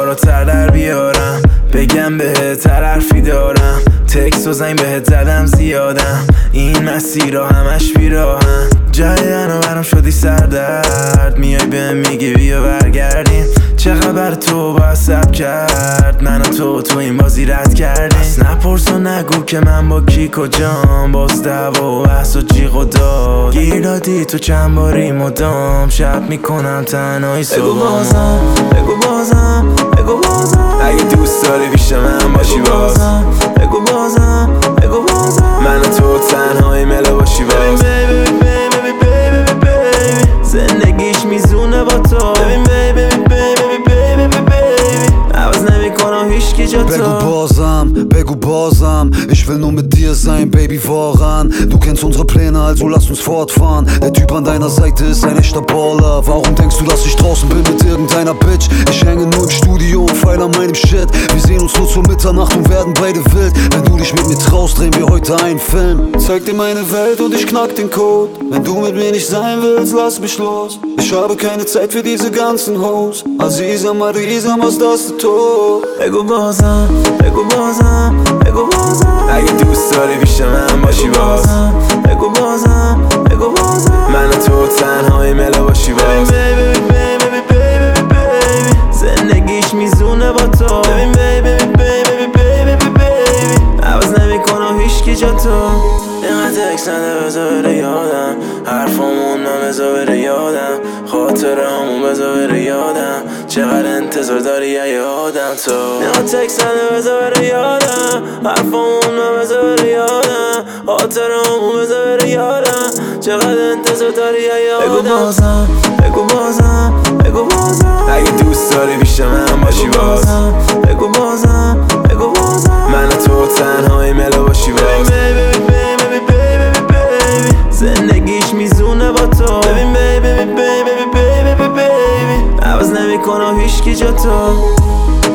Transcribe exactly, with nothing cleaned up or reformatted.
بالاتر در بیارم، بگم بهت حرفی دارم، تکس و زنگ بهت زدم زیادم، این مسیر همش بیراهم، جای انو برام شدی سردرد، میای بهم میگی بیا برگردیم، چه خبر تو با سب کرد، من و تو تو این بازی رد کردیم، نپرس و نگو که من با کی کجام، باز دعوا و بحث و جیغ و داد، گیر دادی تو چند باری مدام، شب میکنم تنهایی صبح، بگو بازم بگو بازم بگو بازم، اگه دوست داری پیش من باشی بازم، بگو بازم بگو بازم، من و تو تنهایی مله باشی باز، baby baby baby baby زندگیش میزونه با تو، ببین baby baby baby baby عوض نمیکنم هیچکی جا تو. Begu Borsam, Begu Borsam, ich will nur mit dir sein, Baby, voran. Du kennst unsere Pläne, also lass uns fortfahren. Der Typ an deiner Seite ist ein echter Baller. Warum denkst du, dass ich draußen bin mit irgendeiner Bitch? Ich hänge nur im Studio und feil an meinem Shit. Wir sehen uns nur zur Mitternacht und werden beide wild. Wenn du dich mit mir traust, drehen wir heute einen Film. Zeig dir meine Welt und ich knack den Code. Wenn du mit mir nicht sein willst, lass mich los. Ich habe keine Zeit für diese ganzen Hoes. Aziza, Marisa, was das du? بگو بازم بگو بازم بگو بازم، اگه دوست داری پیش من باشی باز، بگو بازم بگو بازم، من و تو تنهایی مله باشی باز، baby baby baby baby زندگیش میزونه با تو، ببین baby baby baby baby عوض نمیکنم هیچکی جا تو. اینقدر تکس نده بذار بره یادم، حرفامون من بذار بره یادم، خاطره همون بذار بره یادم، چقدر انتظار داری یه آدم تو. اینقدر تکس نده بذار بره یادم، حرفامون من بذار بره یادم، خاطره همون بذار بره یادم، چقدر انتظار داری یه آدم. بگو بازم بگو بازم بگو بازم، اگه دوست داری پیش من باشی باز، بگو بازم بگو بازم، من و تو تنهایی مله باشی باز، زندگیش میزونه با تو، ببین baby baby baby baby عوض نمیکنم هیچکی جا تو.